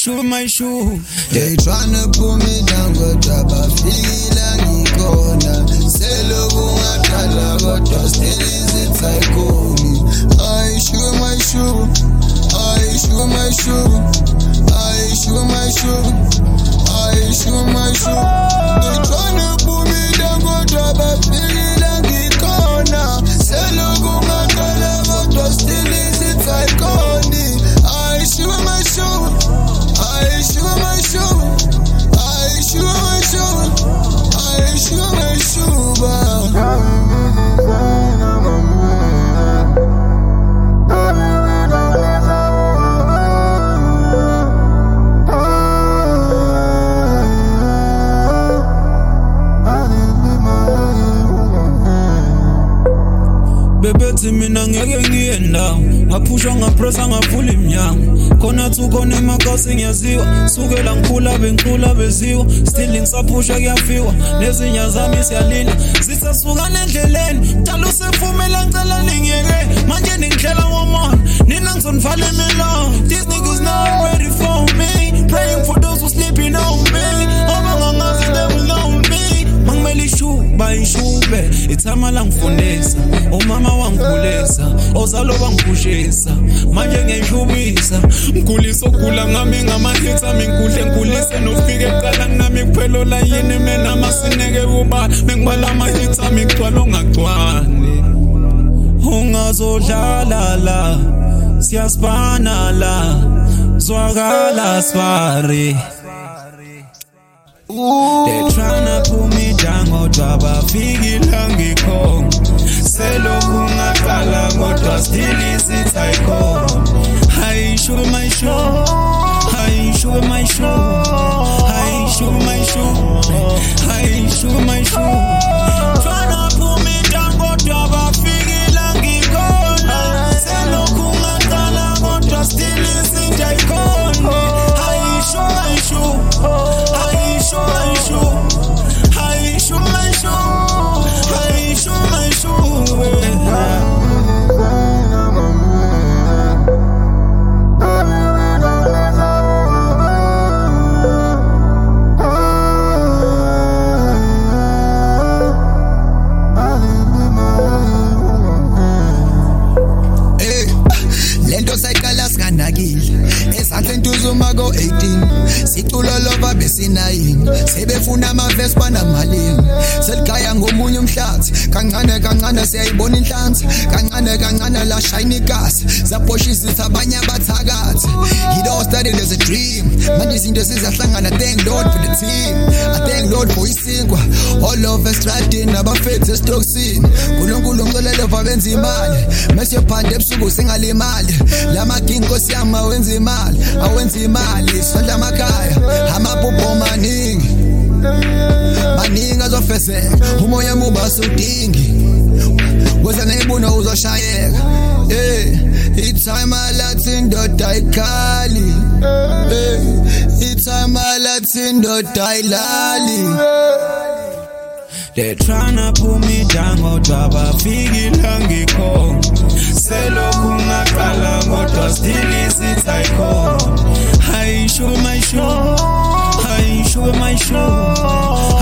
shoe my shoe. They tryna pull me down, but I feel like gonna sell but still is it psycho. I shoe my shoe, I shoe my shoe, I shoe my shoe, I shoe my shoe. They tryna pull me down, but I feel like gonna sell but still is it psycho. I shoe my shoe, I shoe my shoe, I shoe my shoe, I shoe my shoe. Bebethi mina ngeke ngiyenda ngaphusha ngapressa ngavula iminyango khona thukhona emakasi ngiyaziwa sukela ngikhula bengikhula beziwa still ngisaphusha kuyafiwa nezinya zami siyalinda zisasukana endleleni mdala usevumela ngicela ningiyeke manje ningihlela ngomona nina ngizonivala imilo. These niggas not ready for me, praying for those who sleeping on me. Abangangazi they will know me. Mangimeli shuba ishube ithama la ngifundisa umama wangikhulisa ozalo bangiphushisa manje ngiyishubisa ngikhulisa ukugula ngami ngama-hits ami ngikhulise nofike eqala nami kuphela olayini mina amasineke ubala bengibala ama-hits ami kugcwala ongagcwali ungazodlala la siyasibana la zwakala sfari. They tryna pull me down, kodwa bafika ngikho selokhu ngaqala kodwa still is psycho. I show my show, I show my show, I show my show, I show my show. Tryna pull me down, kodwa bafika ngikho selokhu ngaqala kodwa still is psycho. I show my show, I show my show, I show my show, I show my show. Hey, lento sayikala singanakile esandleni tuzuma go 18 siculo lova besinayini sebefuna amavesi banamalini seligaya ngomunye umhlathi kancane siyayibona inhlanzi kancane la shine gas zaboshisa abanye abathakathi it all started as a dream manje izinto sizahlangana. Thank Lord for the team, I thank Lord for isinkwa all of us stradini abafethu esitoksini uNkulunkulu ngicela babenza imali mase phande ebusuku singalimali lama gingo siyama wenza imali awenza imali sondla amakhaya amaphupho maningi azofezeka umoya muba usudingi ngoze nayibona uzoshayeka. Itime alathi indoda ayikhali, itime alathi indoda ayilali. They tryna pull me down, kodwa bafika ngikho selokhu ngaqala kodwa still is psycho. I show my show, I show my show,